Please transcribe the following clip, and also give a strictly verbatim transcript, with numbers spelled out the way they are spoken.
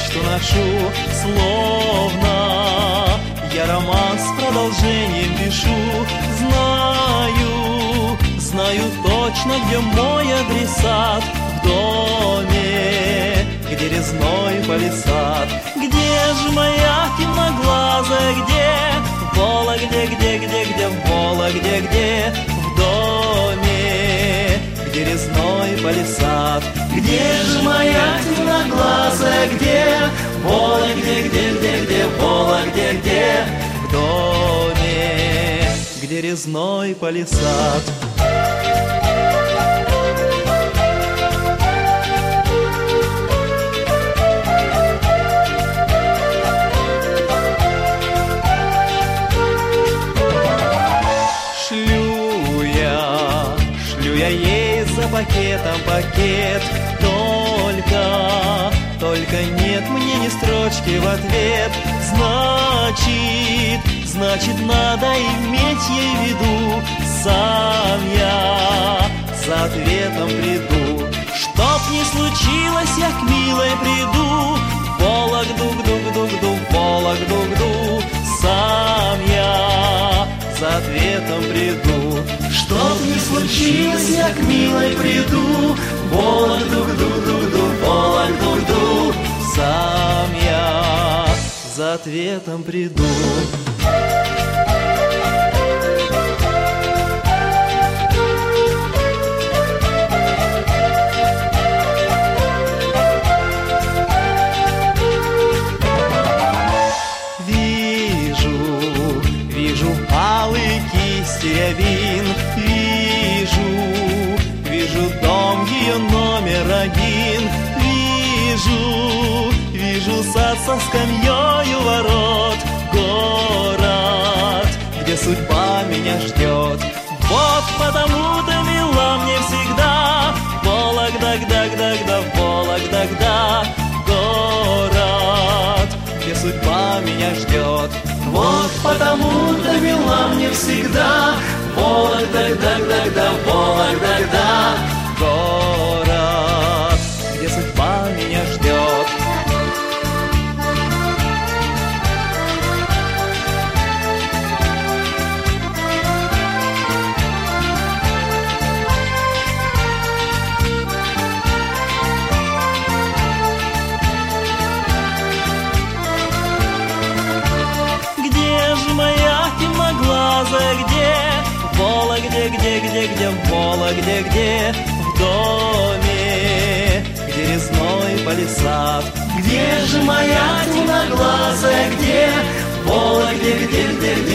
почту ношу, словно я роман с продолжением пишу. Знаю, знаю точно, где мой адресат. В доме, где резной палисад. Где же моя темноглазая, где? Вологде, где, где, где, Вологде, где? В доме, где резной палисад. Где же моя темноглазая, где? Вологде, где, где, где, Вологде, где? В доме, где резной палисад. Пакетом пакет, только, только нет мне ни строчки в ответ. Значит, значит, надо иметь ей в виду. Сам я за ответом приду. Чтоб не случилось, я к милой приду. Вологду-гду-гду-гду, Вологду-гду. Сам я за ответом приду. Чтоб не случилось, я к милой приду. Вологду-гду-гду-гду, Вологду-гду. Сам я за ответом приду. Рябин. Вижу, вижу дом ее номер один. Вижу, вижу сад со скамьей у ворот. Город, где судьба меня ждет. Вот потому-то мила мне всегда Вологда-гда-гда-гда, Вологда-гда. Город, где судьба меня ждет. Вот потому-то мила мне всегда Вологда-гда-гда-гда, Вологда-гда. Город, где судьба меня ждет. Где? Вологде, где, где, где, Вологде, где? В доме, где резной палисад. Где же моя темноглазая, где? Вологде, где, где, где?